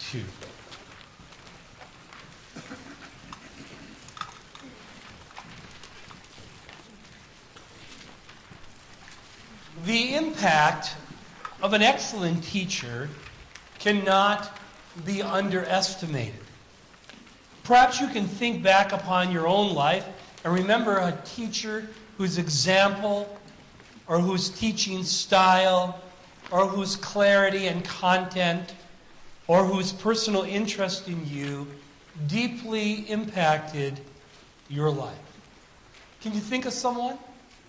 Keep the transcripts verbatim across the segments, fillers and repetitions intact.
two. The impact of an excellent teacher cannot be underestimated. Perhaps you can think back upon your own life and remember a teacher whose example or whose teaching style or whose clarity and content or whose personal interest in you deeply impacted your life. Can you think of someone?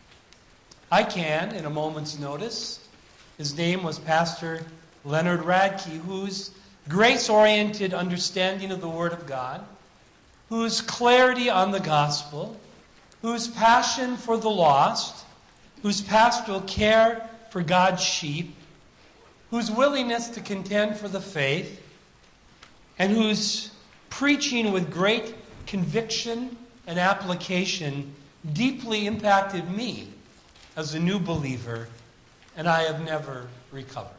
I can, in a moment's notice. His name was Pastor Leonard Radke, whose grace-oriented understanding of the Word of God, whose clarity on the gospel, whose passion for the lost, whose pastoral care for God's sheep, whose willingness to contend for the faith, and whose preaching with great conviction and application deeply impacted me as a new believer, and I have never recovered.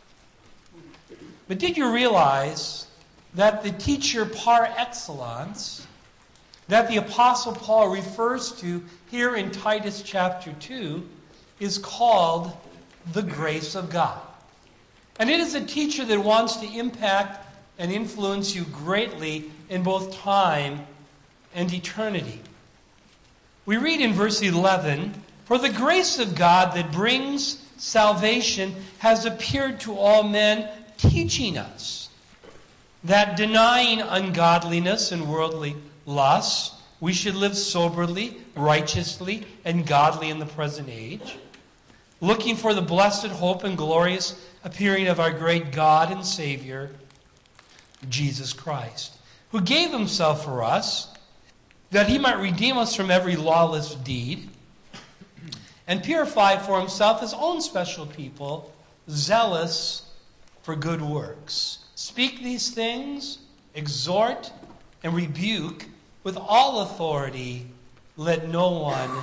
But did you realize that the teacher par excellence that the Apostle Paul refers to here in Titus chapter two is called the grace of God? And it is a teacher that wants to impact and influence you greatly in both time and eternity. We read in verse eleven, "For the grace of God that brings salvation has appeared to all men, teaching us that denying ungodliness and worldly lusts, we should live soberly, righteously, and godly in the present age, looking for the blessed hope and glorious appearing of our great God and Savior, Jesus Christ, who gave himself for us, that he might redeem us from every lawless deed, and purify for himself his own special people, zealous for good works. Speak these things, exhort, and rebuke with all authority. Let no one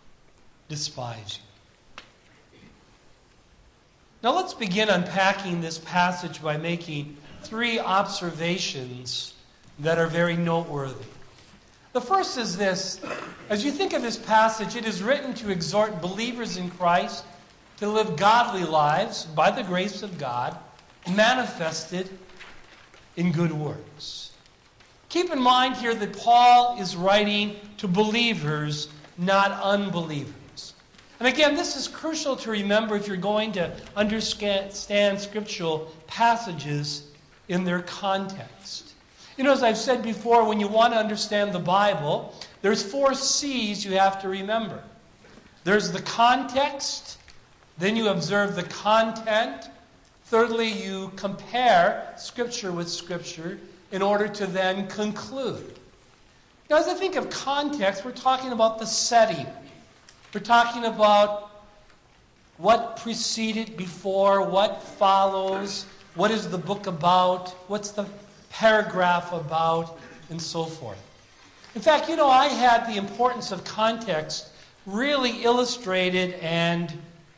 despise you." Now let's begin unpacking this passage by making three observations that are very noteworthy. The first is this: as you think of this passage, it is written to exhort believers in Christ to live godly lives by the grace of God, manifested in good works. Keep in mind here that Paul is writing to believers, not unbelievers. And again, this is crucial to remember if you're going to understand scriptural passages in their context. You know, as I've said before, when you want to understand the Bible, there's four C's you have to remember. There's the context, then you observe the content, thirdly, you compare Scripture with Scripture in order to then conclude. Now, as I think of context, we're talking about the setting. We're talking about what preceded before, what follows, what is the book about, what's the paragraph about, and so forth. In fact, you know, I had the importance of context really illustrated and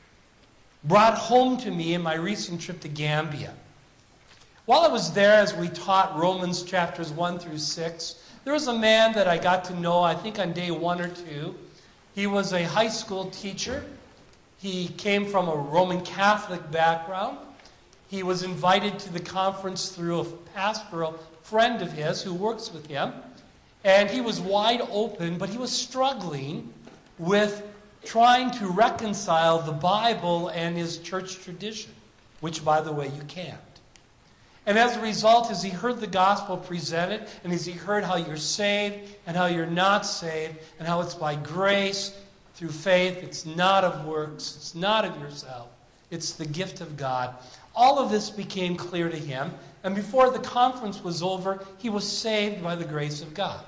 brought home to me in my recent trip to Gambia. While I was there, as we taught Romans chapters one through six, there was a man that I got to know, I think on day one or two. He was a high school teacher. He came from a Roman Catholic background. He was invited to the conference through a pastoral friend of his who works with him. And he was wide open, but he was struggling with trying to reconcile the Bible and his church tradition, which, by the way, you can't. And as a result, as he heard the gospel presented, and as he heard how you're saved and how you're not saved, and how it's by grace through faith, it's not of works, it's not of yourself, it's the gift of God. All of this became clear to him, and before the conference was over, he was saved by the grace of God.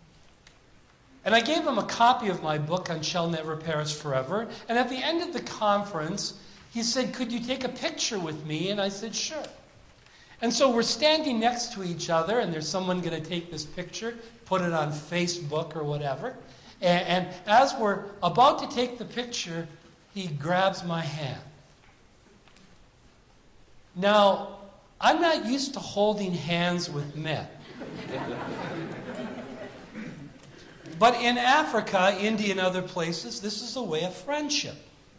And I gave him a copy of my book on Shall Never Perish Forever, and at the end of the conference, he said, "Could you take a picture with me?" And I said, "Sure." And so we're standing next to each other, and there's someone going to take this picture, put it on Facebook or whatever. And, and as we're about to take the picture, he grabs my hand. Now, I'm not used to holding hands with men. But in Africa, India, and other places, this is a way of friendship.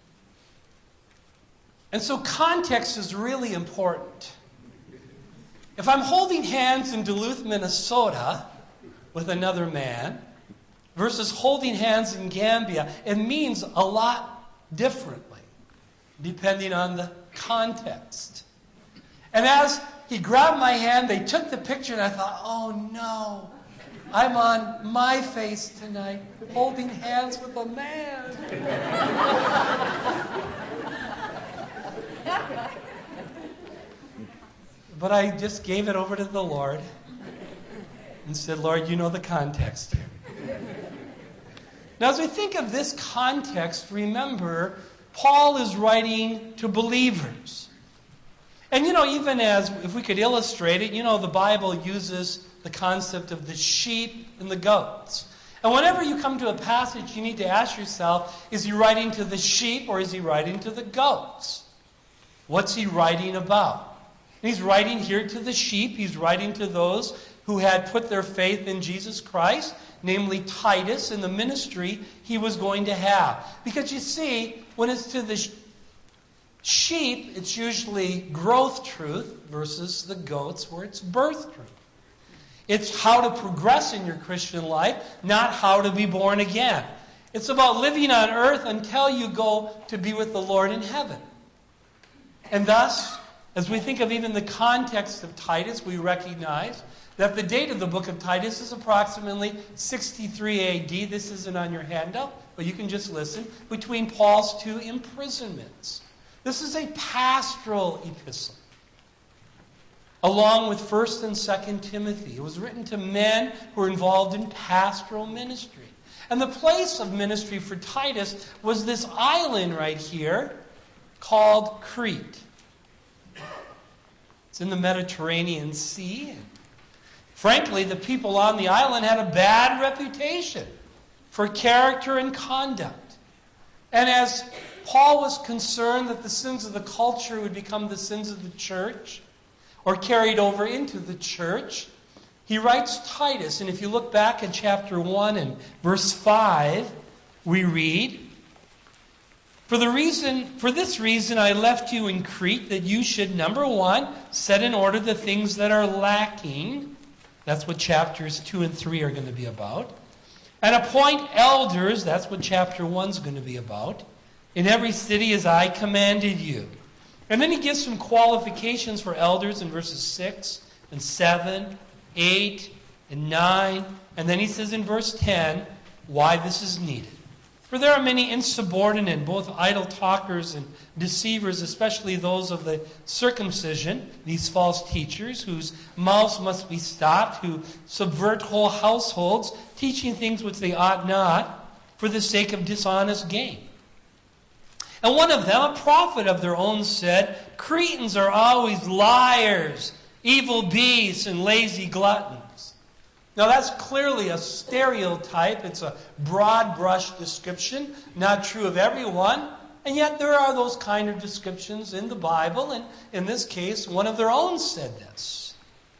And so context is really important. If I'm holding hands in Duluth, Minnesota with another man versus holding hands in Gambia, it means a lot differently depending on the context. And as he grabbed my hand, they took the picture, and I thought, oh no, I'm on my face tonight, holding hands with a man. But I just gave it over to the Lord and said, Lord, you know the context here. Now, as we think of this context, remember, Paul is writing to believers. And, you know, even as, if we could illustrate it, you know, the Bible uses the concept of the sheep and the goats. And whenever you come to a passage, you need to ask yourself, is he writing to the sheep or is he writing to the goats? What's he writing about? And he's writing here to the sheep. He's writing to those who had put their faith in Jesus Christ, namely Titus, and the ministry he was going to have. Because you see, when it's to the sheep, it's usually growth truth versus the goats where it's birth truth. It's how to progress in your Christian life, not how to be born again. It's about living on earth until you go to be with the Lord in heaven. And thus, as we think of even the context of Titus, we recognize that the date of the book of Titus is approximately sixty-three A D. This isn't on your handout, but you can just listen. Between Paul's two imprisonments. This is a pastoral epistle, along with First and Second Timothy. It was written to men who were involved in pastoral ministry. And the place of ministry for Titus was this island right here called Crete. It's in the Mediterranean Sea. Frankly, the people on the island had a bad reputation for character and conduct. And as Paul was concerned that the sins of the culture would become the sins of the church, or carried over into the church, he writes Titus. And if you look back at chapter one and verse five, we read, For the reason, for this reason I left you in Crete, that you should, number one, set in order the things that are lacking. That's what chapters two and three are going to be about. And appoint elders, that's what chapter one is going to be about, in every city as I commanded you. And then he gives some qualifications for elders in verses six and seven, eight and nine. And then he says in verse ten why this is needed. For there are many insubordinate, both idle talkers and deceivers, especially those of the circumcision, these false teachers, whose mouths must be stopped, who subvert whole households, teaching things which they ought not, for the sake of dishonest gain. And one of them, a prophet of their own, said, Cretans are always liars, evil beasts, and lazy gluttons. Now that's clearly a stereotype. It's a broad brush description, not true of everyone. And yet there are those kind of descriptions in the Bible. And in this case, one of their own said this.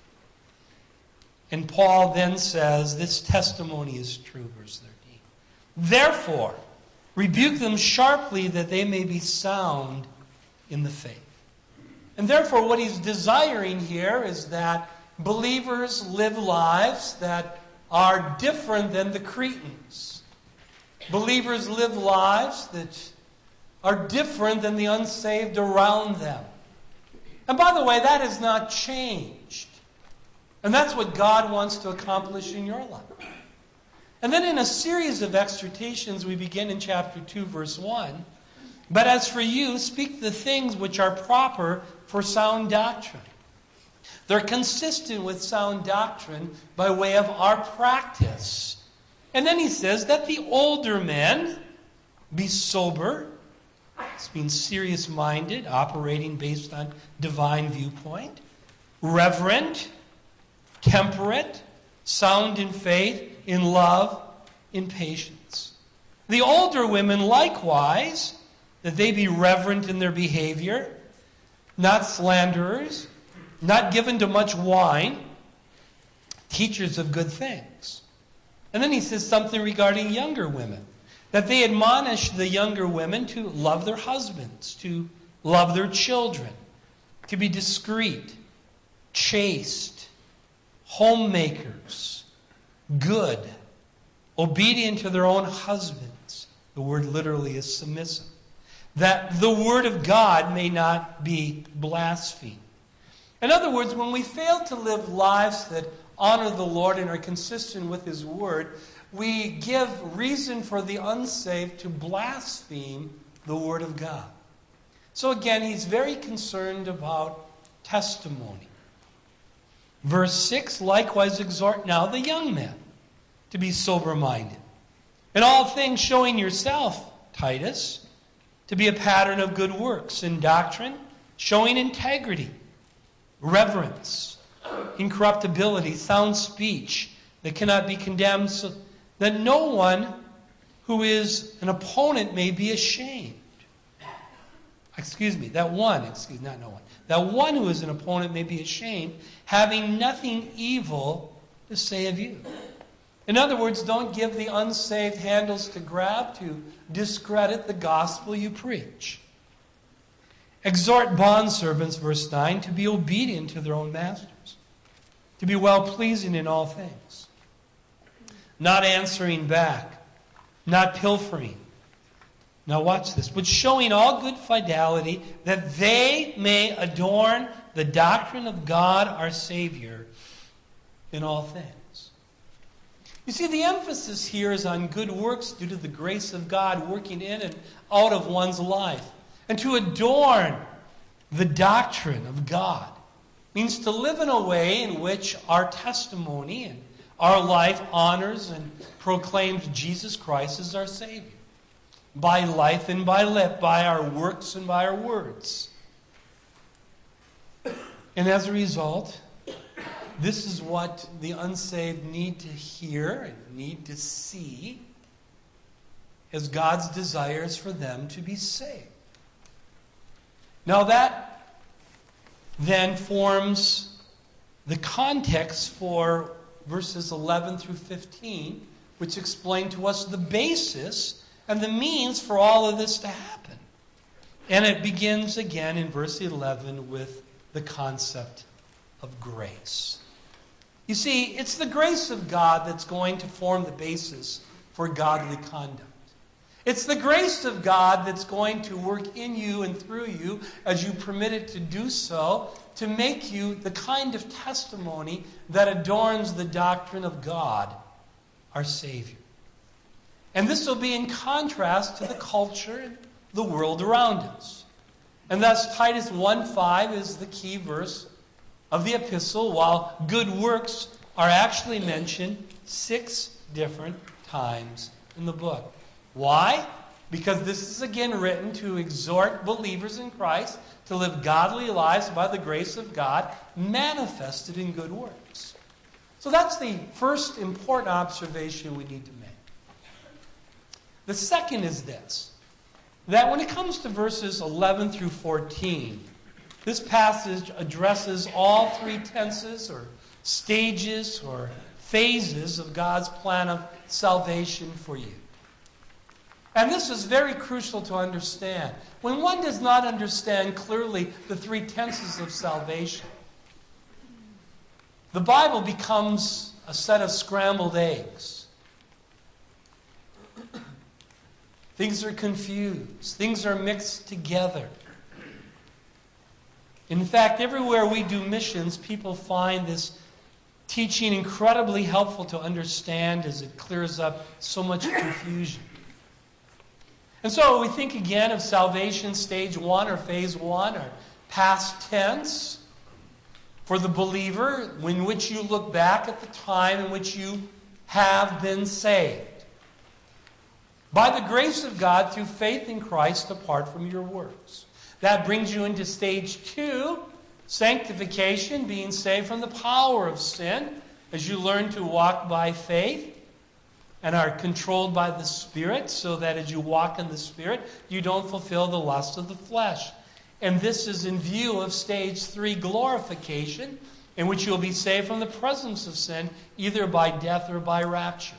And Paul then says, this testimony is true, verse thirteen. Therefore, rebuke them sharply that they may be sound in the faith. And therefore what he's desiring here is that believers live lives that are different than the Cretans. Believers live lives that are different than the unsaved around them. And by the way, that has not changed. And that's what God wants to accomplish in your life. And then in a series of exhortations, we begin in chapter two, verse one. But as for you, speak the things which are proper for sound doctrine. They're consistent with sound doctrine by way of our practice. And then he says that the older men be sober. It's being serious-minded, operating based on divine viewpoint. Reverent, temperate, sound in faith, in love, in patience. The older women likewise, that they be reverent in their behavior, not slanderers, not given to much wine, teachers of good things. And then he says something regarding younger women, that they admonish the younger women to love their husbands, to love their children, to be discreet, chaste, homemakers, good, obedient to their own husbands. The word literally is submissive. That the word of God may not be blasphemed. In other words, when we fail to live lives that honor the Lord and are consistent with His word, we give reason for the unsaved to blaspheme the word of God. So again, he's very concerned about testimony. Verse six, likewise exhort now the young men to be sober-minded. In all things showing yourself, Titus, to be a pattern of good works, in doctrine, showing integrity, reverence, incorruptibility, sound speech that cannot be condemned, so that no one who is an opponent may be ashamed. Excuse me, that one, excuse not no one. That one who is an opponent may be ashamed, having nothing evil to say of you. In other words, don't give the unsaved handles to grab to discredit the gospel you preach. Exhort bondservants, verse nine, to be obedient to their own masters, to be well-pleasing in all things, not answering back, not pilfering. Now watch this. But showing all good fidelity, that they may adorn the doctrine of God our Savior in all things. You see, the emphasis here is on good works due to the grace of God working in and out of one's life. And to adorn the doctrine of God means to live in a way in which our testimony and our life honors and proclaims Jesus Christ as our Savior. By life and by lip, by our works and by our words. And as a result, this is what the unsaved need to hear and need to see as God's desires for them to be saved. Now that then forms the context for verses eleven through fifteen, which explain to us the basis and the means for all of this to happen. And it begins again in verse eleven with the concept of grace. You see, it's the grace of God that's going to form the basis for godly conduct. It's the grace of God that's going to work in you and through you as you permit it to do so, to make you the kind of testimony that adorns the doctrine of God, our Savior. And this will be in contrast to the culture and the world around us. And thus Titus one five is the key verse of the epistle, while good works are actually mentioned six different times in the book. Why? Because this is again written to exhort believers in Christ to live godly lives by the grace of God manifested in good works. So that's the first important observation we need to make. The second is this, that when it comes to verses eleven through fourteen, this passage addresses all three tenses or stages or phases of God's plan of salvation for you. And this is very crucial to understand. When one does not understand clearly the three tenses of salvation, the Bible becomes a set of scrambled eggs. Things are confused. Things are mixed together. In fact, everywhere we do missions, people find this teaching incredibly helpful to understand as it clears up so much confusion. And so we think again of salvation stage one or phase one or past tense for the believer, in which you look back at the time in which you have been saved. By the grace of God through faith in Christ apart from your works. That brings you into stage two, sanctification, being saved from the power of sin as you learn to walk by faith and are controlled by the Spirit, so that as you walk in the Spirit, you don't fulfill the lust of the flesh. And this is in view of stage three, glorification, in which you'll be saved from the presence of sin, either by death or by rapture.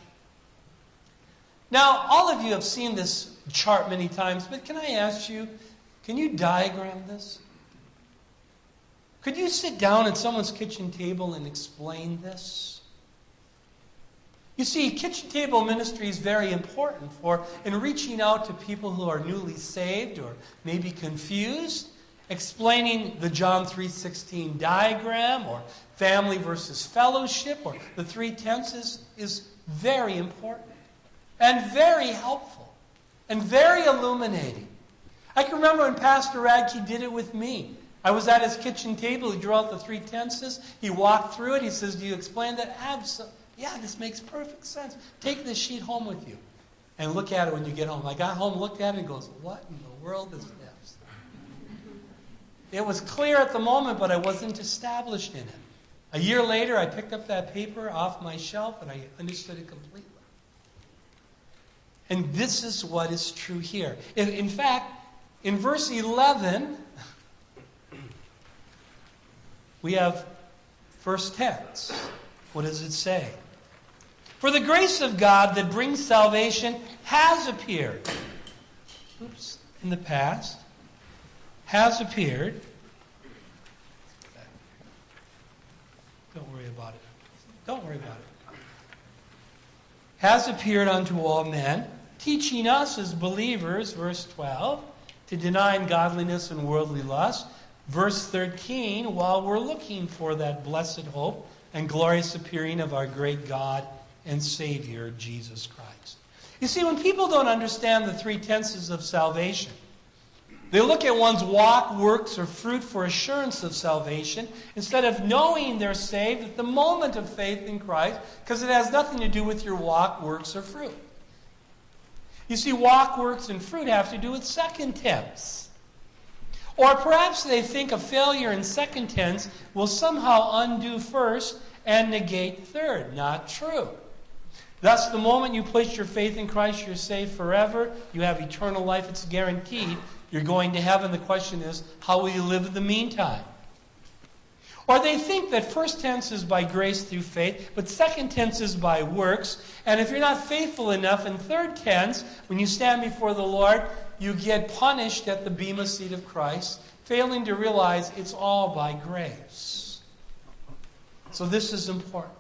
Now, all of you have seen this chart many times, but can I ask you, can you diagram this? Could you sit down at someone's kitchen table and explain this? You see, kitchen table ministry is very important for in reaching out to people who are newly saved or maybe confused, explaining the John three sixteen diagram or family versus fellowship or the three tenses is very important and very helpful and very illuminating. I can remember when Pastor Radke did it with me. I was at his kitchen table. He drew out the three tenses. He walked through it. He says, "Do you explain that?" Absolutely. Yeah, this makes perfect sense. Take this sheet home with you and look at it when you get home. I got home, looked at it, and goes, "What in the world is this?" It was clear at the moment, but I wasn't established in it. A year later, I picked up that paper off my shelf, and I understood it completely. And this is what is true here. In, in fact, in verse eleven, we have first tense. What does it say? For the grace of God that brings salvation has appeared. Oops, in the past. Has appeared. Don't worry about it. Don't worry about it. Has appeared unto all men, teaching us as believers, verse twelve, to deny ungodliness and worldly lust. Verse thirteen, while we're looking for that blessed hope and glorious appearing of our great God and Savior, Jesus Christ. You see, when people don't understand the three tenses of salvation, they look at one's walk, works, or fruit for assurance of salvation instead of knowing they're saved at the moment of faith in Christ, because it has nothing to do with your walk, works, or fruit. You see, walk, works, and fruit have to do with second tense. Or perhaps they think a failure in second tense will somehow undo first and negate third. Not true. Thus, the moment you place your faith in Christ, you're saved forever. You have eternal life. It's guaranteed. You're going to heaven. The question is, how will you live in the meantime? Or they think that first tense is by grace through faith, but second tense is by works. And if you're not faithful enough in third tense, when you stand before the Lord, you get punished at the bema seat of Christ, failing to realize it's all by grace. So this is important.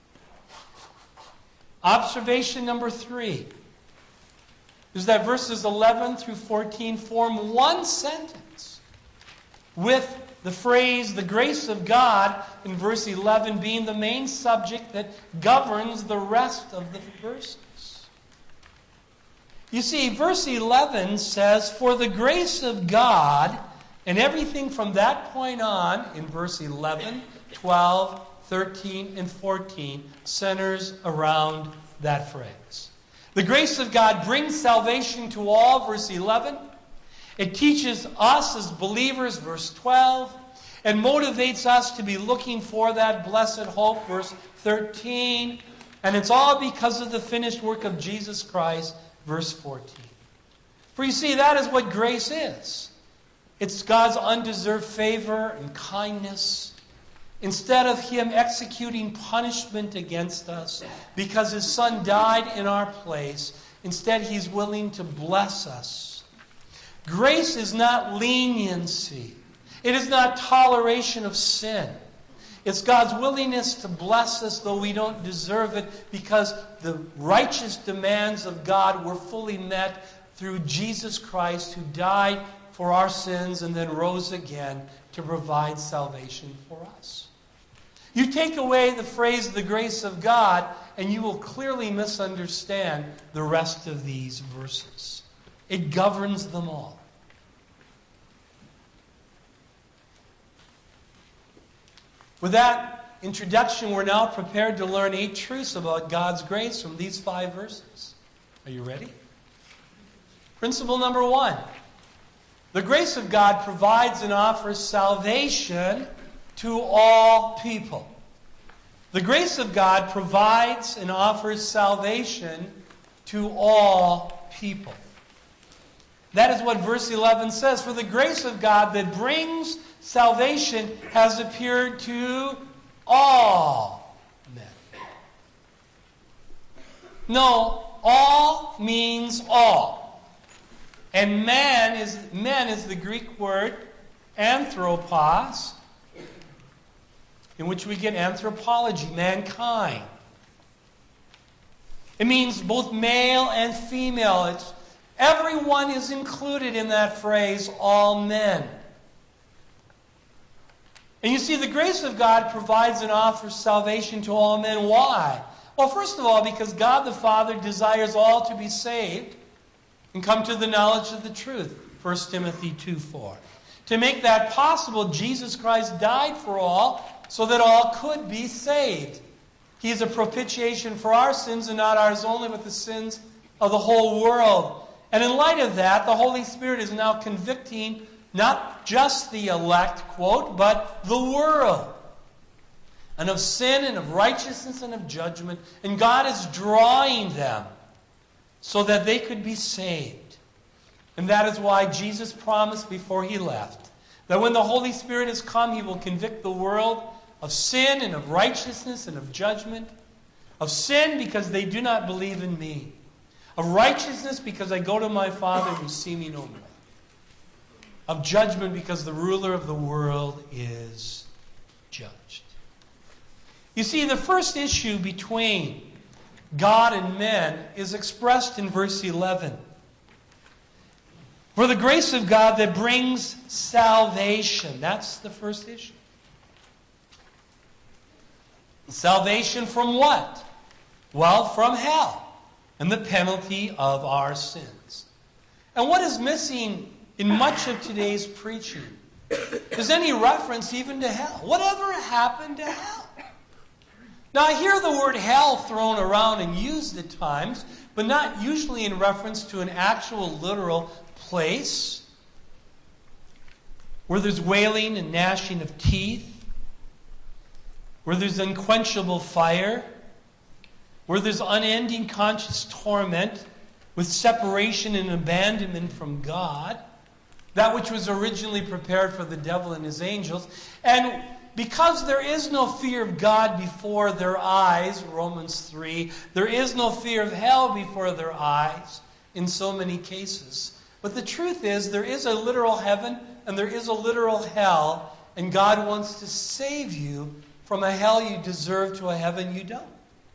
Observation number three is that verses eleven through fourteen form one sentence with the phrase, the grace of God, in verse eleven being the main subject that governs the rest of the verses. You see, verse eleven says, for the grace of God, and everything from that point on in verse eleven, twelve, thirteen, and fourteen centers around that phrase. The grace of God brings salvation to all, verse eleven. It teaches us as believers, verse twelve. It motivates us to be looking for that blessed hope, verse thirteen. And it's all because of the finished work of Jesus Christ, verse fourteen. For you see, that is what grace is. It's God's undeserved favor and kindness. Instead of Him executing punishment against us because His Son died in our place, instead He's willing to bless us. Grace is not leniency. It is not toleration of sin. It's God's willingness to bless us though we don't deserve it, because the righteous demands of God were fully met through Jesus Christ, who died for our sins and then rose again to provide salvation for us. You take away the phrase, the grace of God, and you will clearly misunderstand the rest of these verses. It governs them all. With that introduction, we're now prepared to learn eight truths about God's grace from these five verses. Are you ready? Principle number one. The grace of God provides and offers salvation to all people. The grace of God provides and offers salvation to all people. That is what verse eleven says. For the grace of God that brings salvation has appeared to all men. No, all means all. And man is, men is the Greek word anthropos, in which we get anthropology, mankind. It means both male and female. It's, everyone is included in that phrase, all men. And you see, the grace of God provides and offers salvation to all men. Why? Well, first of all, because God the Father desires all to be saved and come to the knowledge of the truth. First Timothy two four. To make that possible, Jesus Christ died for all so that all could be saved. He is a propitiation for our sins, and not ours only, but the sins of the whole world. And in light of that, the Holy Spirit is now convicting not just the elect, quote, but the world. And of sin and of righteousness and of judgment. And God is drawing them so that they could be saved. And that is why Jesus promised before he left that when the Holy Spirit has come, he will convict the world of sin and of righteousness and of judgment. Of sin because they do not believe in me. Of righteousness because I go to my Father who see me no more. Of judgment because the ruler of the world is judged. You see, the first issue between God and men is expressed in verse eleven. For the grace of God that brings salvation. That's the first issue. Salvation from what? Well, from hell and the penalty of our sins. And what is missing in much of today's preaching is any reference even to hell. Whatever happened to hell? Now, I hear the word hell thrown around and used at times, but not usually in reference to an actual literal place where there's wailing and gnashing of teeth, where there's unquenchable fire, where there's unending conscious torment with separation and abandonment from God, that which was originally prepared for the devil and his angels. And because there is no fear of God before their eyes, Romans three, there is no fear of hell before their eyes in so many cases. But the truth is, there is a literal heaven and there is a literal hell, and God wants to save you from a hell you deserve to a heaven you don't.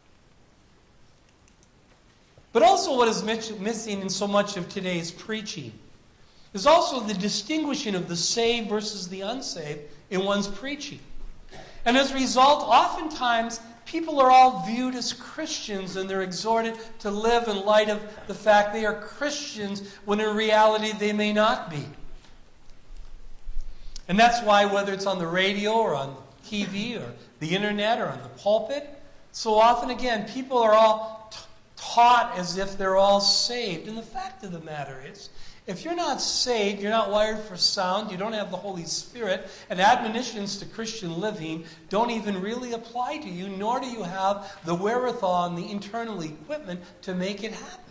But also what is missing in so much of today's preaching is also the distinguishing of the saved versus the unsaved in one's preaching. And as a result, oftentimes people are all viewed as Christians and they're exhorted to live in light of the fact they are Christians when in reality they may not be. And that's why whether it's on the radio or on T V or the internet or on the pulpit, so often again people are all t- taught as if they're all saved. And the fact of the matter is, if you're not saved, you're not wired for sound, you don't have the Holy Spirit, and admonitions to Christian living don't even really apply to you, nor do you have the wherewithal and the internal equipment to make it happen.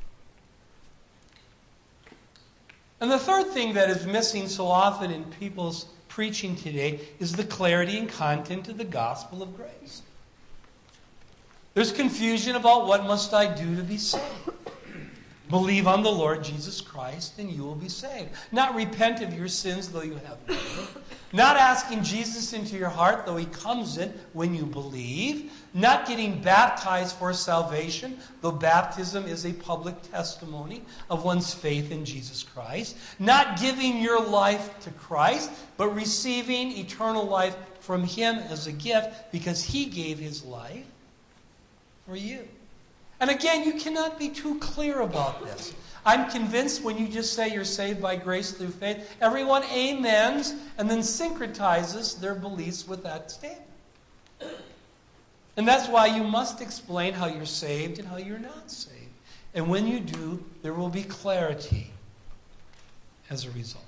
And the third thing that is missing so often in people's preaching today is the clarity and content of the gospel of grace. There's confusion about what must I do to be saved. Believe on the Lord Jesus Christ and you will be saved. Not repent of your sins though you have none. Not asking Jesus into your heart though he comes in when you believe. Not getting baptized for salvation though baptism is a public testimony of one's faith in Jesus Christ. Not giving your life to Christ but receiving eternal life from him as a gift because he gave his life for you. And again, you cannot be too clear about this. I'm convinced when you just say you're saved by grace through faith, everyone amens and then syncretizes their beliefs with that statement. And that's why you must explain how you're saved and how you're not saved. And when you do, there will be clarity as a result.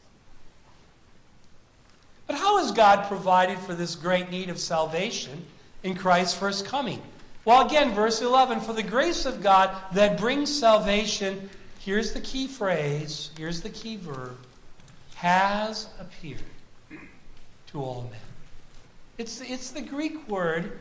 But how has God provided for this great need of salvation in Christ's first coming? Well, again, verse eleven, for the grace of God that brings salvation here's the key phrase, here's the key verb, has appeared to all men. It's, it's the Greek word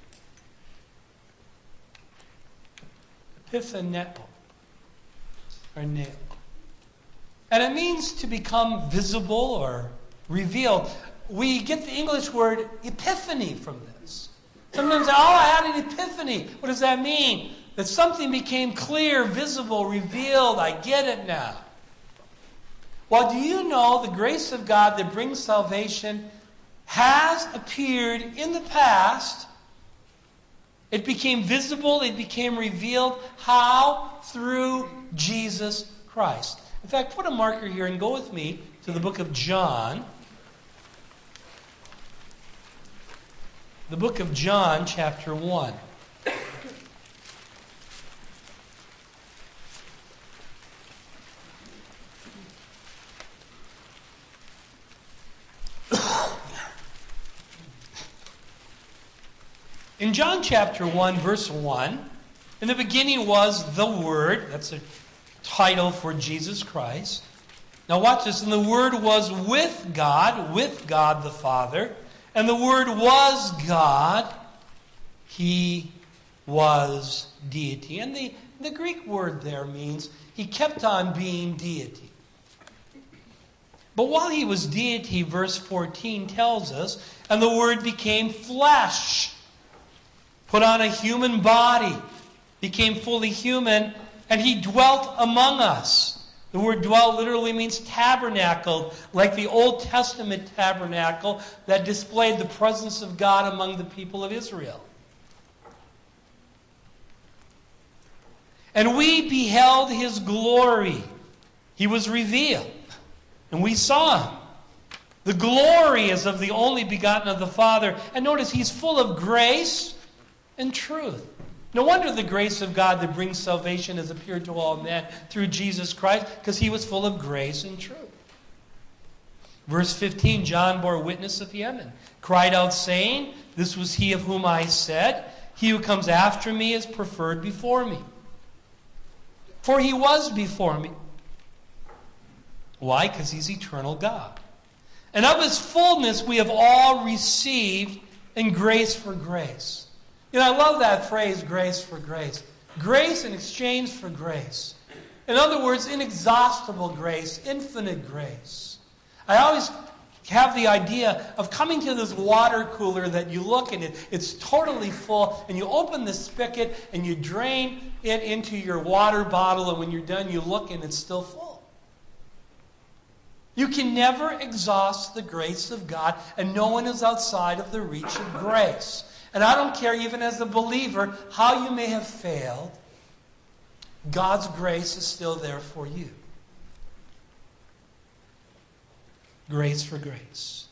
epiphaneo, or neo. And it means to become visible or revealed. We get the English word epiphany from this. Sometimes, oh, I had an epiphany. What does that mean? That something became clear, visible, revealed. I get it now. Well, do you know the grace of God that brings salvation has appeared in the past? It became visible. It became revealed. How? Through Jesus Christ. In fact, put a marker here and go with me to the book of John. The book of John, chapter one. In John chapter one, verse one, in the beginning was the Word. That's a title for Jesus Christ. Now watch this. And the Word was with God, with God the Father. And the Word was God. He was deity. And the, the Greek word there means he kept on being deity. But while he was deity, verse fourteen tells us, and the Word became flesh, put on a human body, became fully human, and he dwelt among us. The word dwelt literally means tabernacled, like the Old Testament tabernacle that displayed the presence of God among the people of Israel. And we beheld his glory. He was revealed, and we saw him. The glory is of the only begotten of the Father. And notice, he's full of grace and truth. No wonder the grace of God that brings salvation has appeared to all men through Jesus Christ, because he was full of grace and truth. Verse fifteen, John bore witness of him and cried out, saying, this was he of whom I said, he who comes after me is preferred before me. For he was before me. Why? Because he's eternal God. And of his fullness we have all received in grace for grace. You know, I love that phrase, grace for grace. Grace in exchange for grace. In other words, inexhaustible grace, infinite grace. I always have the idea of coming to this water cooler that you look and it, it's totally full, and you open the spigot and you drain it into your water bottle, and when you're done you look and it's still full. You can never exhaust the grace of God, and no one is outside of the reach of grace. And I don't care, even as a believer, how you may have failed, God's grace is still there for you. Grace for grace.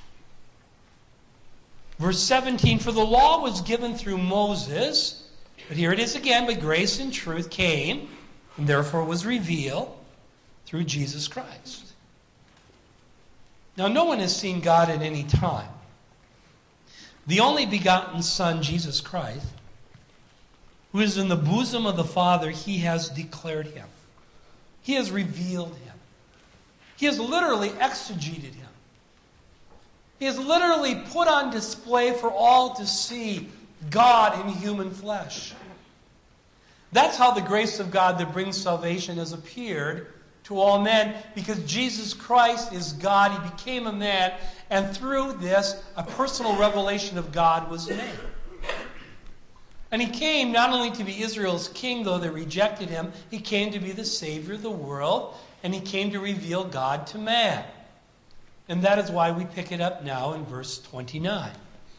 Verse seventeen, for the law was given through Moses, but here it is again, but grace and truth came, and therefore was revealed through Jesus Christ. Now, no one has seen God at any time. The only begotten Son, Jesus Christ, who is in the bosom of the Father, he has declared him. He has revealed him. He has literally exegeted him. He has literally put on display for all to see God in human flesh. That's how the grace of God that brings salvation has appeared to all men, because Jesus Christ is God. He became a man, and through this, a personal revelation of God was made. And he came not only to be Israel's king, though they rejected him, he came to be the Savior of the world, and he came to reveal God to man. And that is why we pick it up now in verse twenty-nine.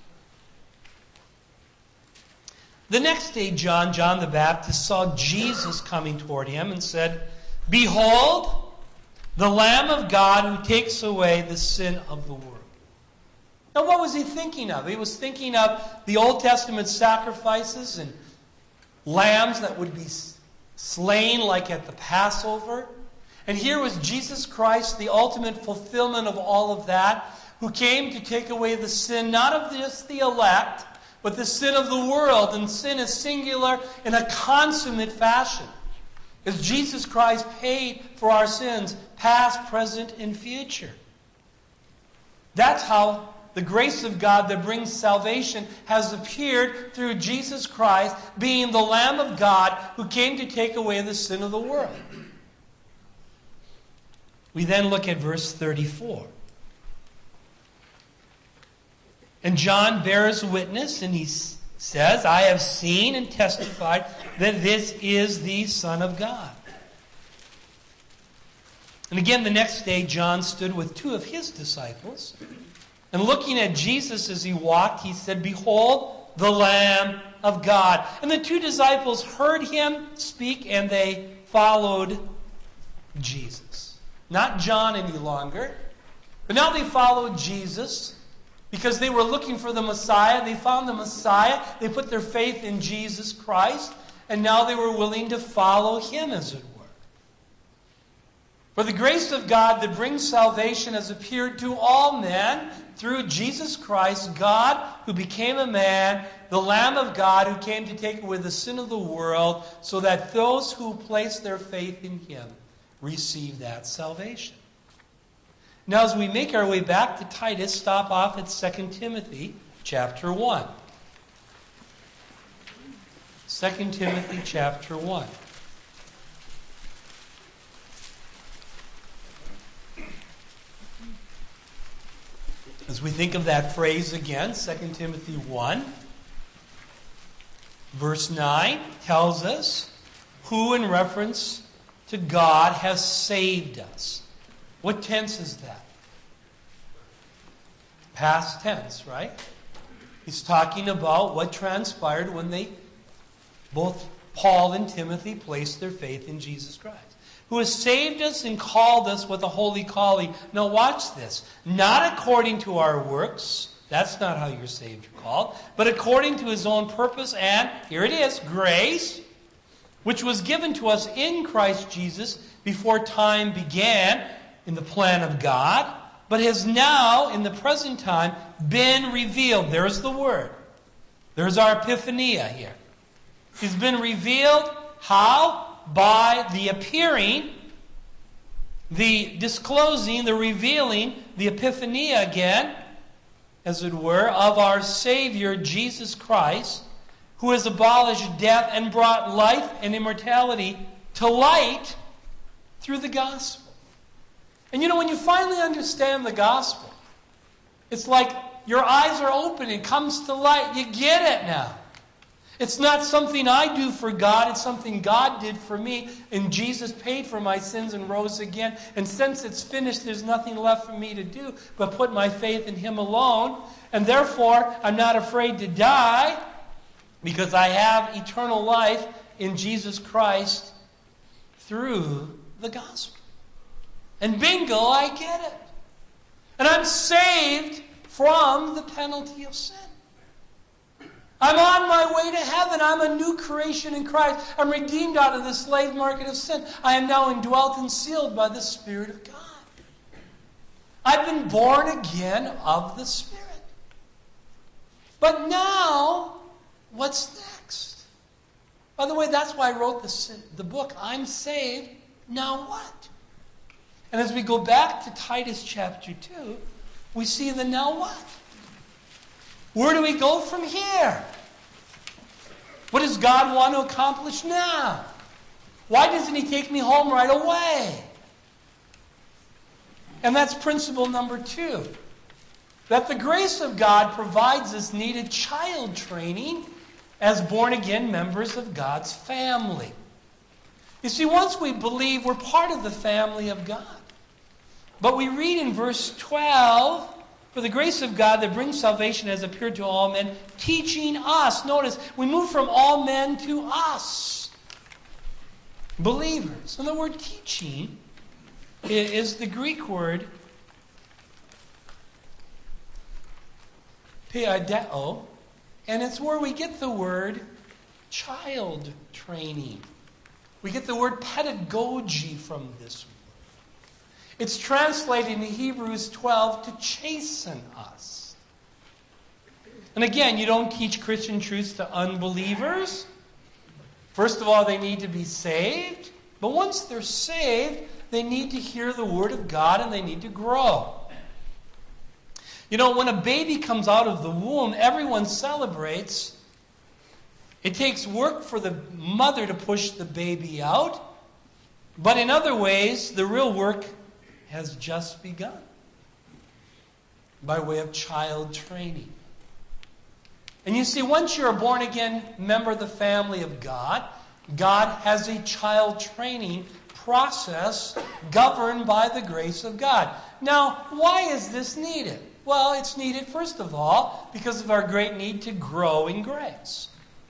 The next day, John, John the Baptist, saw Jesus coming toward him and said, behold, the Lamb of God who takes away the sin of the world. Now, what was he thinking of? He was thinking of the Old Testament sacrifices and lambs that would be slain like at the Passover. And here was Jesus Christ, the ultimate fulfillment of all of that, who came to take away the sin, not of just the elect, but the sin of the world. And sin is singular in a consummate fashion. As Jesus Christ paid for our sins, past, present, and future. That's how the grace of God that brings salvation has appeared through Jesus Christ, being the Lamb of God who came to take away the sin of the world. We then look at verse thirty-four. And John bears witness, and he says, I have seen and testified that this is the Son of God. And again, the next day, John stood with two of his disciples. And looking at Jesus as he walked, he said, Behold, the Lamb of God. And the two disciples heard him speak, and they followed Jesus. Not John any longer, but now they followed Jesus. Because they were looking for the Messiah. They found the Messiah. They put their faith in Jesus Christ. And now they were willing to follow him, as it were. For the grace of God that brings salvation has appeared to all men through Jesus Christ, God who became a man, the Lamb of God who came to take away the sin of the world, so that those who place their faith in him receive that salvation. Now, as we make our way back to Titus, stop off at Second Timothy chapter one. Second Timothy chapter one. As we think of that phrase again, Second Timothy one, verse nine tells us who, in reference to God, has saved us. What tense is that? Past tense, right? He's talking about what transpired when they, both Paul and Timothy, placed their faith in Jesus Christ, who has saved us and called us with a holy calling. Now watch this. Not according to our works. That's not how you're saved or called. But according to his own purpose and, here it is, grace, which was given to us in Christ Jesus before time began, in the plan of God, but has now, in the present time, been revealed. There's the word. There's our epiphania here. He's been revealed. How? By the appearing, the disclosing, the revealing, the epiphania again, as it were, of our Savior, Jesus Christ, who has abolished death and brought life and immortality to light through the gospel. And you know, when you finally understand the gospel, it's like your eyes are open. It comes to light. You get it now. It's not something I do for God. It's something God did for me. And Jesus paid for my sins and rose again. And since it's finished, there's nothing left for me to do but put my faith in him alone. And therefore, I'm not afraid to die because I have eternal life in Jesus Christ through the gospel. And bingo, I get it. And I'm saved from the penalty of sin. I'm on my way to heaven. I'm a new creation in Christ. I'm redeemed out of the slave market of sin. I am now indwelt and sealed by the Spirit of God. I've been born again of the Spirit. But now, what's next? By the way, that's why I wrote the, the book, I'm Saved, Now What? And as we go back to Titus chapter two, we see the now what? Where do we go from here? What does God want to accomplish now? Why doesn't he take me home right away? And that's principle number two. That the grace of God provides us needed child training as born-again members of God's family. You see, once we believe, we're part of the family of God. But we read in verse twelve, for the grace of God that brings salvation has appeared to all men, teaching us. Notice, we move from all men to us, believers. And the word teaching is the Greek word paideio, and it's where we get the word child training. We get the word pedagogy from this word. It's translated in Hebrews twelve to chasten us. And again, you don't teach Christian truths to unbelievers. First of all, they need to be saved. But once they're saved, they need to hear the Word of God and they need to grow. You know, when a baby comes out of the womb, everyone celebrates. It takes work for the mother to push the baby out. But in other ways, the real work has just begun by way of child training. And you see, once you're a born-again member of the family of God, God has a child training process governed by the grace of God. Now, why is this needed? Well, it's needed, first of all, because of our great need to grow in grace.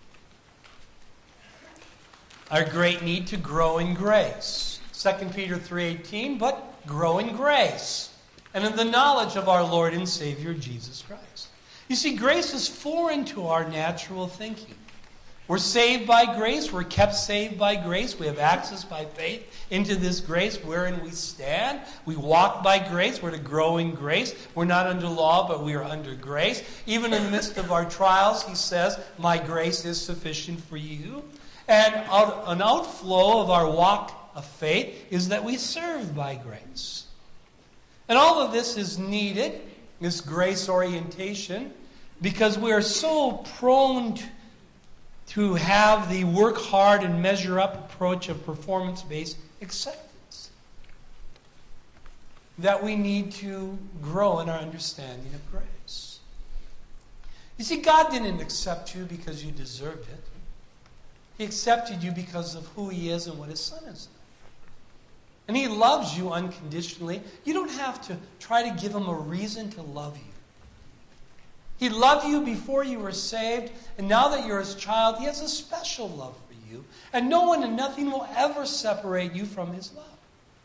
Our great need to grow in grace. Second Peter three eighteen, but grow in grace and in the knowledge of our Lord and Savior Jesus Christ. You see, grace is foreign to our natural thinking. We're saved by grace. We're kept saved by grace. We have access by faith into this grace wherein we stand. We walk by grace. We're to grow in grace. We're not under law, but we are under grace. Even in the midst of our trials, he says, my grace is sufficient for you. And out, an outflow of our walk of faith is that we serve by grace. And all of this is needed, this grace orientation, because we are so prone to to have the work hard and measure up approach of performance-based acceptance. That we need to grow in our understanding of grace. You see, God didn't accept you because you deserved it. He accepted you because of who He is and what His Son is. And He loves you unconditionally. You don't have to try to give Him a reason to love you. He loved you before you were saved, and now that you're His child, He has a special love for you. And no one and nothing will ever separate you from His love.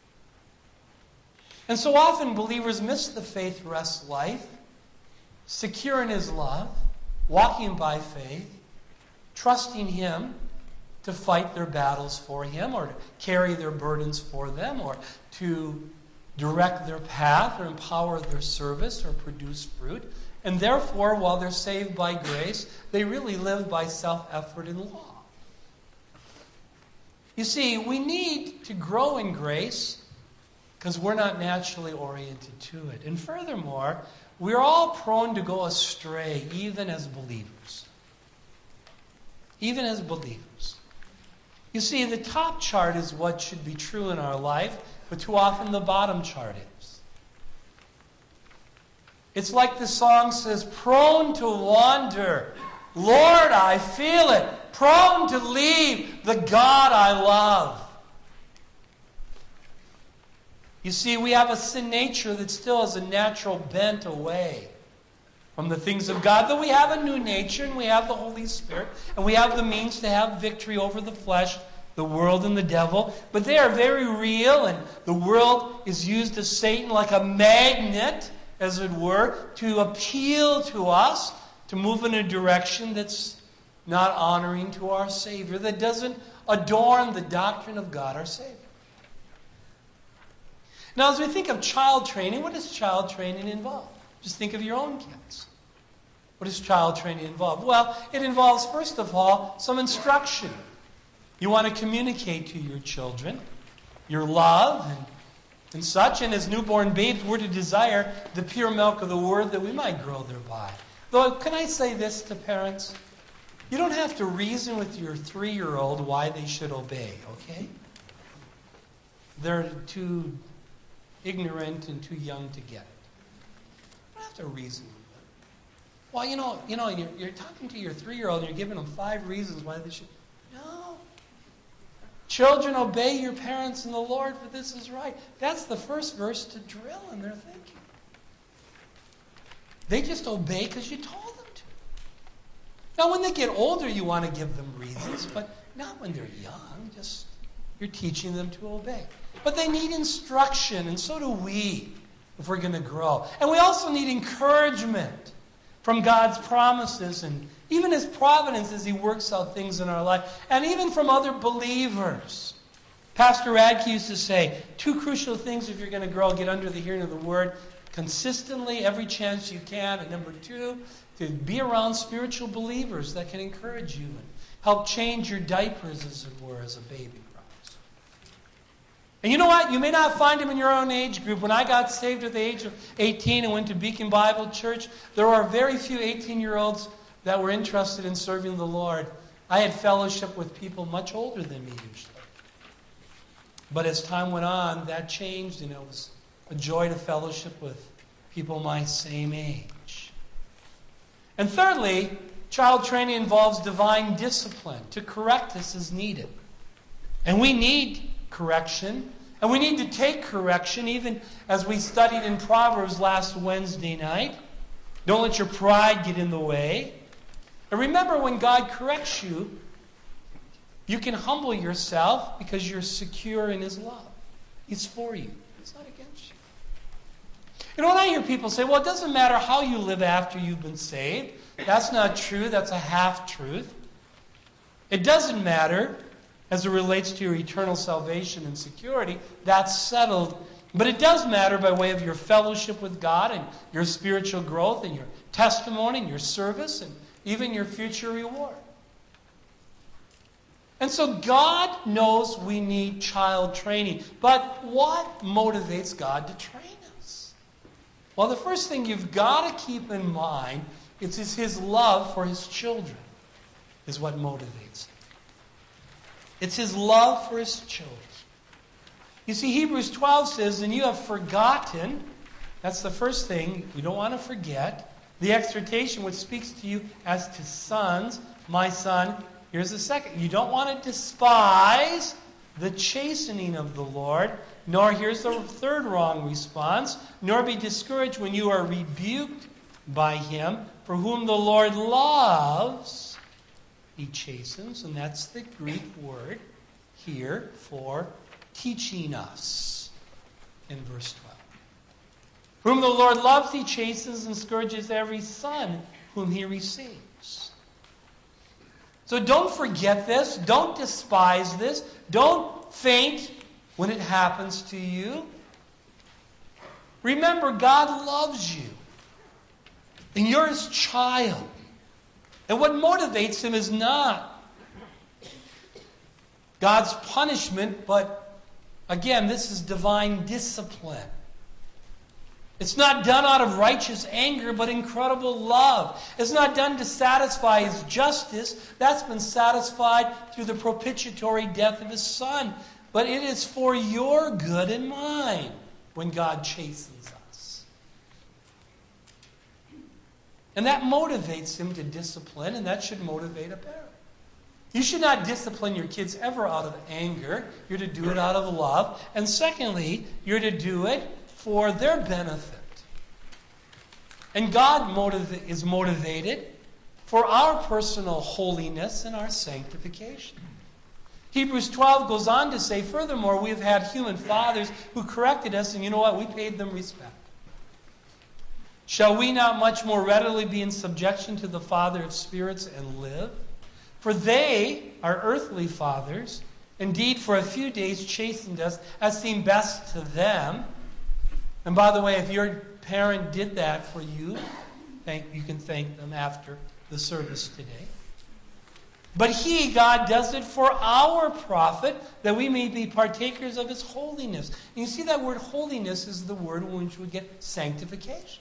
And so often believers miss the faith rest life, secure in His love, walking by faith, trusting Him to fight their battles for Him, or to carry their burdens for them, or to direct their path, or empower their service, or produce fruit. And therefore, while they're saved by grace, they really live by self-effort and law. You see, we need to grow in grace because we're not naturally oriented to it. And furthermore, we're all prone to go astray, even as believers. Even as believers. You see, the top chart is what should be true in our life, but too often the bottom chart is. It's like the song says, prone to wander. Lord, I feel it. Prone to leave the God I love. You see, we have a sin nature that still has a natural bent away from the things of God. Though we have a new nature and we have the Holy Spirit and we have the means to have victory over the flesh, the world and the devil. But they are very real, and the world is used as Satan like a magnet, as it were, to appeal to us, to move in a direction that's not honoring to our Savior, that doesn't adorn the doctrine of God, our Savior. Now, as we think of child training, what does child training involve? Just think of your own kids. What does child training involve? Well, it involves, first of all, some instruction. You want to communicate to your children your love and and such, and as newborn babes, we're to desire the pure milk of the Word that we might grow thereby. Though, can I say this to parents? You don't have to reason with your three-year-old why they should obey, okay? They're too ignorant and too young to get it. You don't have to reason with them. Well, you know, you know, you're, you're talking to your three-year-old and you're giving them five reasons why they should. No. Children, obey your parents in the Lord, for this is right. That's the first verse to drill in their thinking. They just obey because you told them to. Now, when they get older, you want to give them reasons, but not when they're young. Just, you're teaching them to obey. But they need instruction, and so do we, if we're going to grow. And we also need encouragement from God's promises and even His providence as He works out things in our life, and even from other believers. Pastor Radke used to say, two crucial things if you're going to grow: get under the hearing of the Word consistently, every chance you can, and number two, to be around spiritual believers that can encourage you and help change your diapers, as it were, as a baby grows. And you know what? You may not find them in your own age group. When I got saved at the age of eighteen and went to Beacon Bible Church, there are very few eighteen-year-olds that were interested in serving the Lord. I had fellowship with people much older than me usually. But as time went on, that changed, and it was a joy to fellowship with people my same age. And thirdly, child training involves divine discipline. To correct us is needed. And we need correction. And we need to take correction, even as we studied in Proverbs last Wednesday night. Don't let your pride get in the way. And remember, when God corrects you, you can humble yourself because you're secure in His love. He's for you. He's not against you. You know, when I hear people say, well, it doesn't matter how you live after you've been saved. That's not true. That's a half-truth. It doesn't matter as it relates to your eternal salvation and security. That's settled. But it does matter by way of your fellowship with God and your spiritual growth and your testimony and your service and even your future reward. And so God knows we need child training. But what motivates God to train us? Well, the first thing you've got to keep in mind is His love for His children is what motivates Him. It's His love for His children. You see, Hebrews twelve says, and you have forgotten, that's the first thing, you don't want to forget, the exhortation which speaks to you as to sons, my son. Here's the second. You don't want to despise the chastening of the Lord, nor, here's the third wrong response, nor be discouraged when you are rebuked by Him, for whom the Lord loves, He chastens, and that's the Greek word here for teaching us in verse twelve. Whom the Lord loves, He chastens and scourges every son whom He receives. So don't forget this. Don't despise this. Don't faint when it happens to you. Remember, God loves you. And you're His child. And what motivates Him is not God's punishment, but again, this is divine discipline. It's not done out of righteous anger, but incredible love. It's not done to satisfy His justice. That's been satisfied through the propitiatory death of His Son. But it is for your good and mine when God chastens us. And that motivates Him to discipline, and that should motivate a parent. You should not discipline your kids ever out of anger. You're to do it out of love. And secondly, you're to do it for their benefit. And God motiv- is motivated for our personal holiness and our sanctification. Hebrews twelve goes on to say, furthermore, we have had human fathers who corrected us, and you know what? We paid them respect. Shall we not much more readily be in subjection to the Father of spirits and live? For they, our earthly fathers, indeed for a few days chastened us as seemed best to them. And by the way, if your parent did that for you, thank, you can thank them after the service today. But He, God, does it for our profit, that we may be partakers of His holiness. And you see that word holiness is the word in which we get sanctification.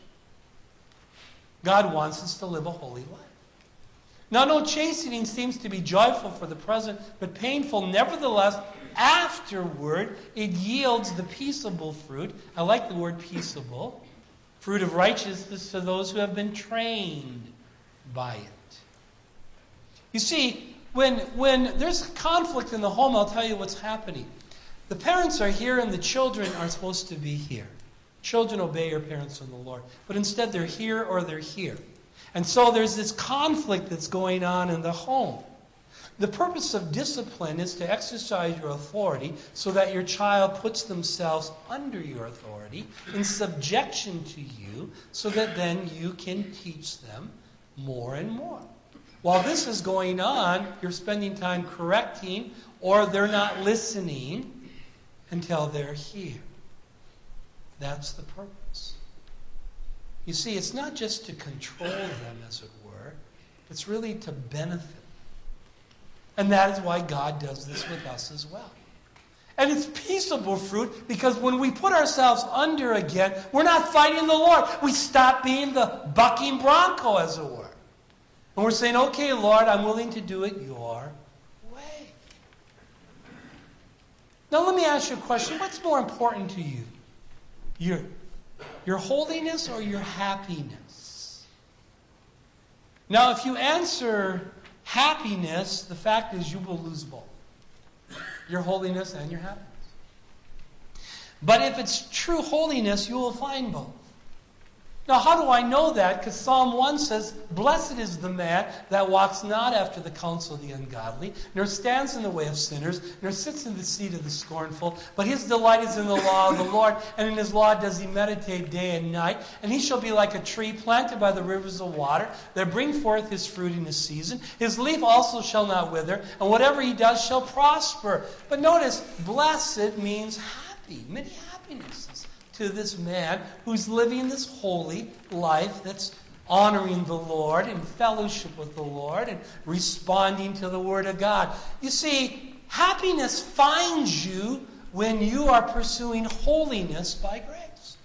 God wants us to live a holy life. Now, no chastening seems to be joyful for the present, but painful. Nevertheless, afterward, it yields the peaceable fruit. I like the word peaceable. Fruit of righteousness to those who have been trained by it. You see, when, when there's conflict in the home, I'll tell you what's happening. The parents are here and the children are supposed to be here. Children obey your parents in the Lord. But instead they're here or they're here. And so there's this conflict that's going on in the home. The purpose of discipline is to exercise your authority so that your child puts themselves under your authority in subjection to you so that then you can teach them more and more. While this is going on, you're spending time correcting or they're not listening until they're here. That's the purpose. You see, it's not just to control them, as it were. It's really to benefit. And that is why God does this with us as well. And it's peaceable fruit because when we put ourselves under again, we're not fighting the Lord. We stop being the bucking bronco, as it were. And we're saying, okay, Lord, I'm willing to do it your way. Now let me ask you a question. What's more important to you? Your, your holiness or your happiness? Now, if you answer happiness, the fact is you will lose both. Your holiness and your happiness. But if it's true holiness, you will find both. Now, how do I know that? Because Psalm one says, "Blessed is the man that walks not after the counsel of the ungodly, nor stands in the way of sinners, nor sits in the seat of the scornful. But his delight is in the law of the Lord, and in his law does he meditate day and night. And he shall be like a tree planted by the rivers of water, that bring forth his fruit in his season. His leaf also shall not wither, and whatever he does shall prosper." But notice, blessed means happy, many happinesses to this man who's living this holy life that's honoring the Lord and fellowship with the Lord and responding to the Word of God. You see, happiness finds you when you are pursuing holiness by grace.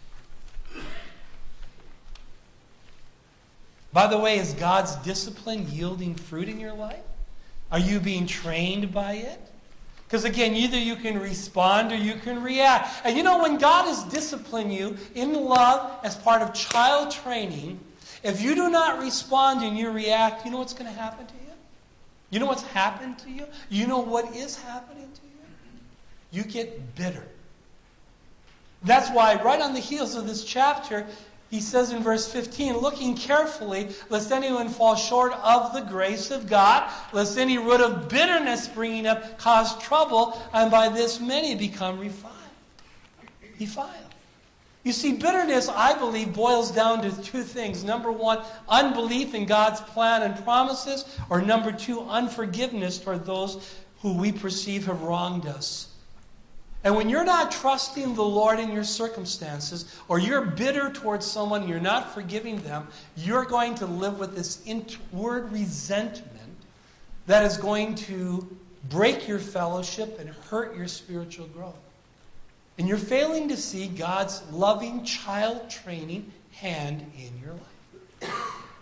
By the way, is God's discipline yielding fruit in your life? Are you being trained by it? Because again, either you can respond or you can react. And you know, when God has disciplined you in love as part of child training, if you do not respond and you react, you know what's going to happen to you? You know what's happened to you? You know what is happening to you? You get bitter. That's why right on the heels of this chapter, he says in verse fifteen, "Looking carefully, lest anyone fall short of the grace of God, lest any root of bitterness springing up cause trouble, and by this many become refined." Defiled. You see, bitterness, I believe, boils down to two things. Number one, unbelief in God's plan and promises, or number two, unforgiveness toward those who we perceive have wronged us. And when you're not trusting the Lord in your circumstances, or you're bitter towards someone and you're not forgiving them, you're going to live with this inward resentment that is going to break your fellowship and hurt your spiritual growth. And you're failing to see God's loving child training hand in your life.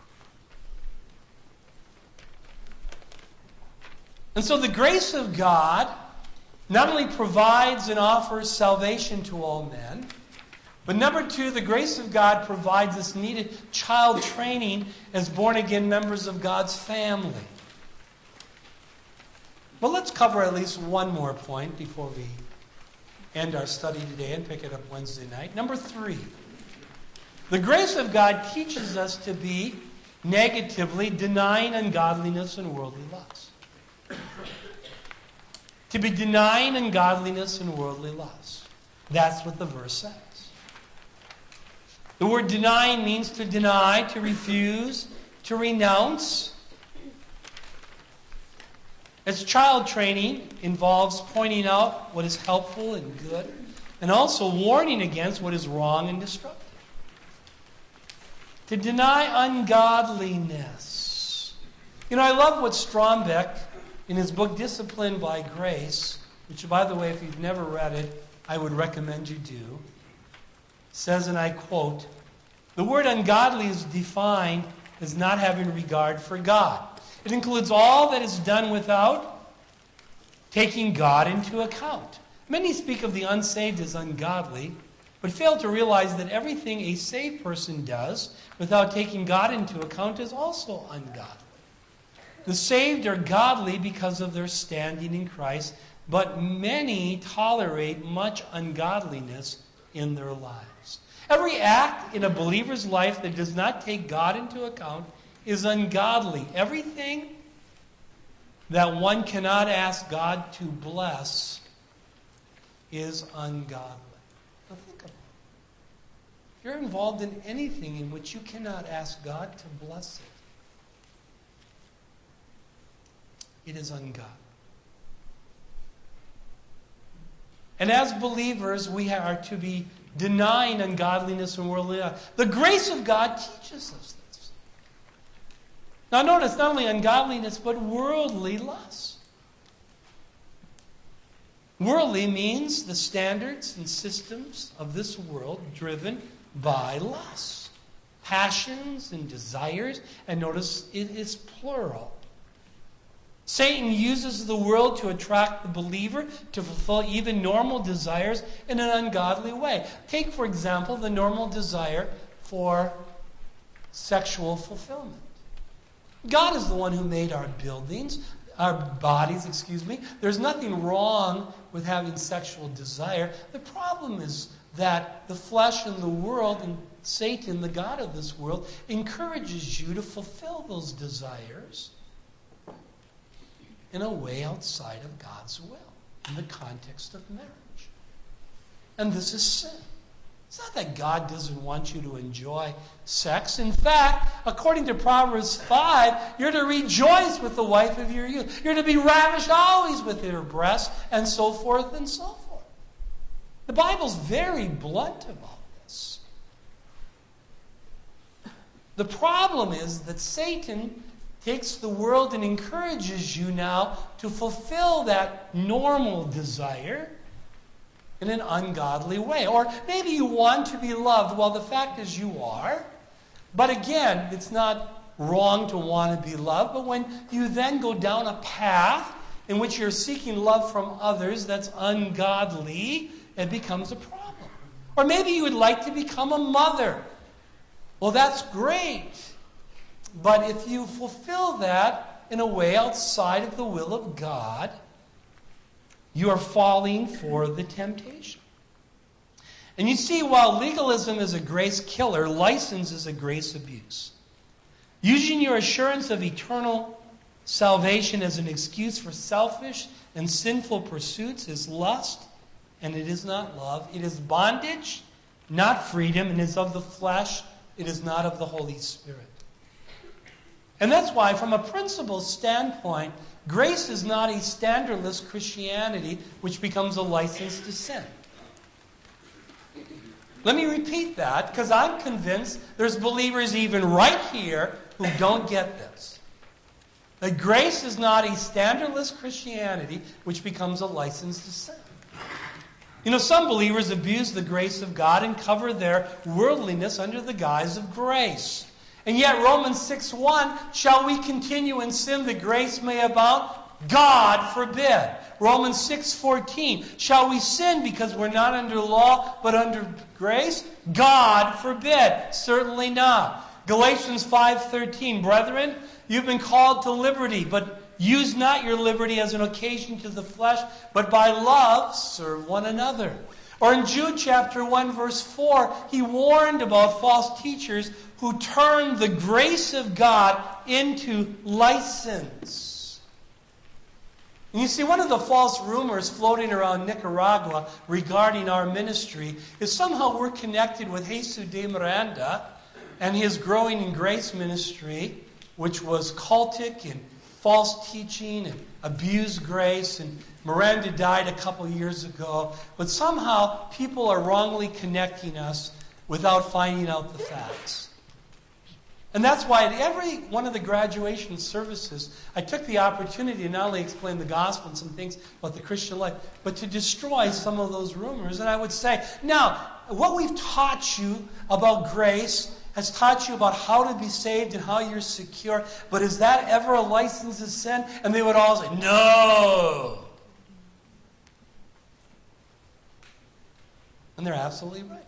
And so the grace of God not only provides and offers salvation to all men, but number two, the grace of God provides this needed child training as born-again members of God's family. Well, let's cover at least one more point before we end our study today and pick it up Wednesday night. Number three, the grace of God teaches us to be negatively denying ungodliness and worldly lust. To be denying ungodliness and worldly lust. That's what the verse says. The word denying means to deny, to refuse, to renounce. As child training involves pointing out what is helpful and good, and also warning against what is wrong and destructive. To deny ungodliness. You know, I love what Strombeck, in his book, Discipline by Grace, which, by the way, if you've never read it, I would recommend you do, says, and I quote, "The word ungodly is defined as not having regard for God. It includes all that is done without taking God into account. Many speak of the unsaved as ungodly, but fail to realize that everything a saved person does without taking God into account is also ungodly. The saved are godly because of their standing in Christ, but many tolerate much ungodliness in their lives." Every act in a believer's life that does not take God into account is ungodly. Everything that one cannot ask God to bless is ungodly. Now think about it. If you're involved in anything in which you cannot ask God to bless it, it is ungodly. And as believers, we are to be denying ungodliness and worldly lust. The grace of God teaches us this. Now notice, not only ungodliness, but worldly lust. Worldly means the standards and systems of this world driven by lust, passions and desires. And notice it is plural. Satan uses the world to attract the believer to fulfill even normal desires in an ungodly way. Take, for example, the normal desire for sexual fulfillment. God is the one who made our buildings, our bodies, excuse me. There's nothing wrong with having sexual desire. The problem is that the flesh and the world and Satan, the god of this world, encourages you to fulfill those desires in a way outside of God's will, in the context of marriage. And this is sin. It's not that God doesn't want you to enjoy sex. In fact, according to Proverbs five, you're to rejoice with the wife of your youth. You're to be ravished always with her breasts, and so forth and so forth. The Bible's very blunt about this. The problem is that Satan takes the world and encourages you now to fulfill that normal desire in an ungodly way. Or maybe you want to be loved. Well, the fact is you are. But again, it's not wrong to want to be loved. But when you then go down a path in which you're seeking love from others that's ungodly, it becomes a problem. Or maybe you would like to become a mother. Well, that's great. But if you fulfill that in a way outside of the will of God, you are falling for the temptation. And you see, while legalism is a grace killer, license is a grace abuse. Using your assurance of eternal salvation as an excuse for selfish and sinful pursuits is lust, and it is not love. It is bondage, not freedom, and is of the flesh. It is not of the Holy Spirit. And that's why, from a principle standpoint, grace is not a standardless Christianity which becomes a license to sin. Let me repeat that, because I'm convinced there's believers even right here who don't get this. That grace is not a standardless Christianity which becomes a license to sin. You know, some believers abuse the grace of God and cover their worldliness under the guise of grace. And yet Romans six one, shall we continue in sin that grace may abound? God forbid. Romans six fourteen, shall we sin because we're not under law but under grace? God forbid. Certainly not. Galatians five thirteen, brethren, you've been called to liberty, but use not your liberty as an occasion to the flesh, but by love serve one another. Or in Jude chapter one verse four, he warned about false teachers who turn the grace of God into license. And you see, one of the false rumors floating around Nicaragua regarding our ministry is somehow we're connected with Jesus de Miranda and his Growing in Grace ministry, which was cultic and false teaching and abused grace. And Miranda died a couple years ago. But somehow people are wrongly connecting us without finding out the facts. And that's why at every one of the graduation services, I took the opportunity to not only explain the gospel and some things about the Christian life, but to destroy some of those rumors. And I would say, now, what we've taught you about grace has taught you about how to be saved and how you're secure, but is that ever a license to sin? And they would all say, no. And they're absolutely right.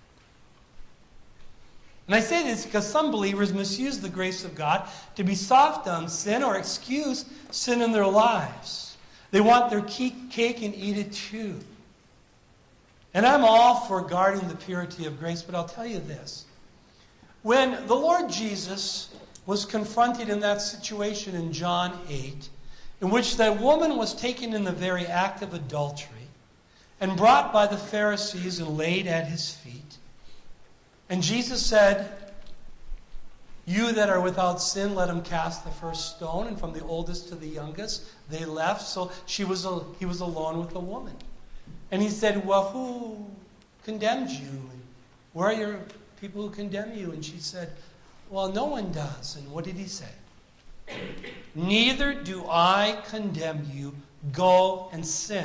And I say this because some believers misuse the grace of God to be soft on sin or excuse sin in their lives. They want their cake and eat it too. And I'm all for guarding the purity of grace, but I'll tell you this. When the Lord Jesus was confronted in that situation in John eight, in which that woman was taken in the very act of adultery and brought by the Pharisees and laid at his feet, and Jesus said, you that are without sin, let him cast the first stone. And from the oldest to the youngest, they left. So she was a, he was alone with the woman. And he said, well, who condemned you? Where are your people who condemn you? And she said, well, no one does. And what did he say? Neither do I condemn you. Go and sin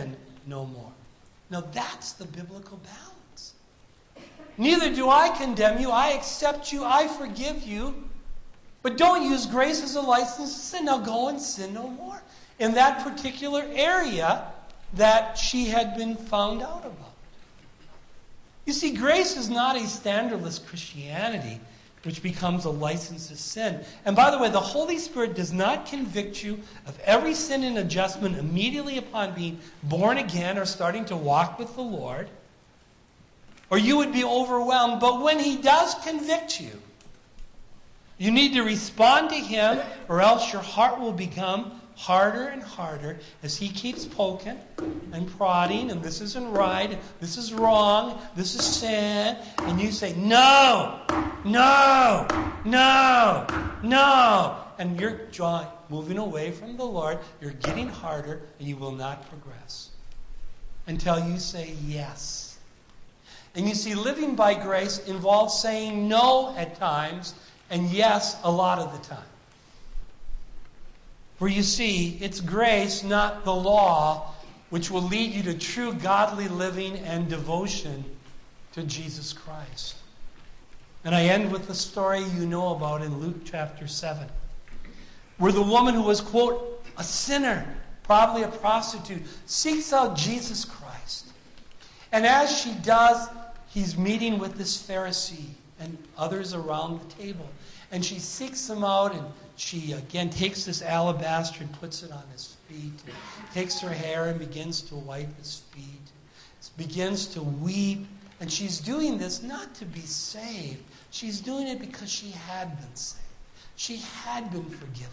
no more. Now that's the biblical balance. Neither do I condemn you. I accept you. I forgive you. But don't use grace as a license to sin. Now go and sin no more. In that particular area that she had been found out about. You see, grace is not a standardless Christianity which becomes a license to sin. And by the way, the Holy Spirit does not convict you of every sin and adjustment immediately upon being born again or starting to walk with the Lord, or you would be overwhelmed. But when He does convict you, you need to respond to Him, or else your heart will become harder and harder as He keeps poking and prodding, and this isn't right, this is wrong, this is sin, and you say, no, no, no, no, and you're drawing, moving away from the Lord, you're getting harder, and you will not progress until you say yes. And you see, living by grace involves saying no at times and yes a lot of the time. For you see, it's grace, not the law, which will lead you to true godly living and devotion to Jesus Christ. And I end with the story you know about in Luke chapter seven, where the woman who was, quote, a sinner, probably a prostitute, seeks out Jesus Christ. And as she does, He's meeting with this Pharisee and others around the table. And she seeks him out, and she again takes this alabaster and puts it on his feet, and takes her hair and begins to wipe his feet, begins to weep. And she's doing this not to be saved. She's doing it because she had been saved. She had been forgiven.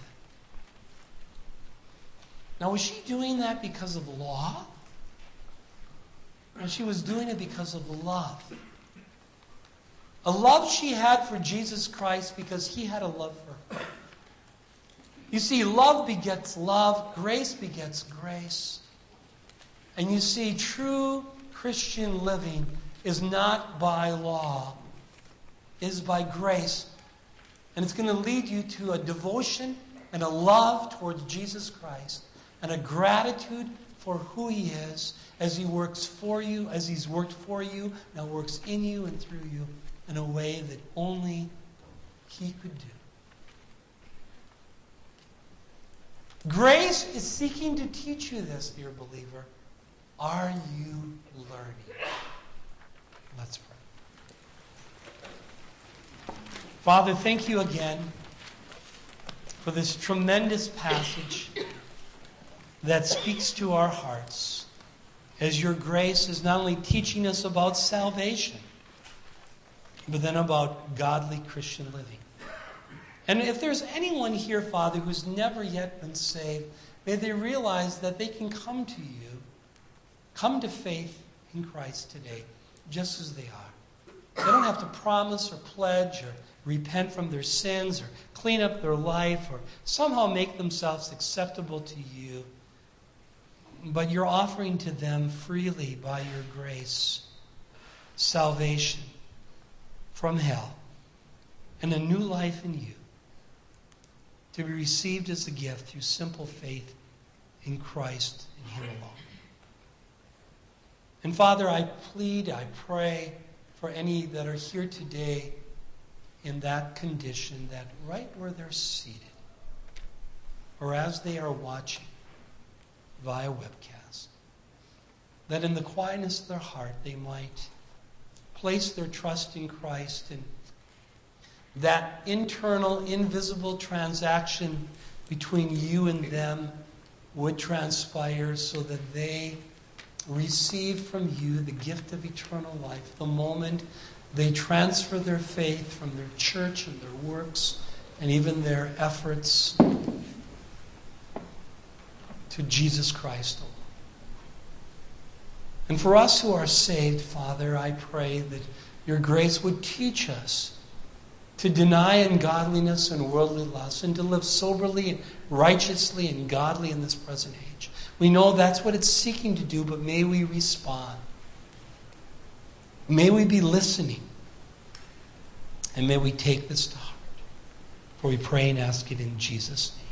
Now, was she doing that because of law? Or she was doing it because of love? A love she had for Jesus Christ because He had a love for her. You see, love begets love. Grace begets grace. And you see, true Christian living is not by law. It is by grace. And it's going to lead you to a devotion and a love towards Jesus Christ and a gratitude for who He is as He works for you, as He's worked for you, now works in you and through you in a way that only He could do. Grace is seeking to teach you this, dear believer. Are you learning? Let's pray. Father, thank you again for this tremendous passage that speaks to our hearts as your grace is not only teaching us about salvation, but then about godly Christian living. And if there's anyone here, Father, who's never yet been saved, may they realize that they can come to you, come to faith in Christ today, just as they are. They don't have to promise or pledge or repent from their sins or clean up their life or somehow make themselves acceptable to you. But you're offering to them freely by your grace salvation from hell and a new life in you to be received as a gift through simple faith in Christ and Him alone. And Father, I plead, I pray for any that are here today in that condition, that right where they're seated, or as they are watching via webcast, that in the quietness of their heart they might place their trust in Christ, and that internal, invisible transaction between you and them would transpire so that they receive from you the gift of eternal life the moment they transfer their faith from their church and their works and even their efforts to Jesus Christ alone. And for us who are saved, Father, I pray that your grace would teach us to deny ungodliness and worldly lust and to live soberly and righteously and godly in this present age. We know that's what it's seeking to do, but may we respond. May we be listening. And may we take this to heart. For we pray and ask it in Jesus' name.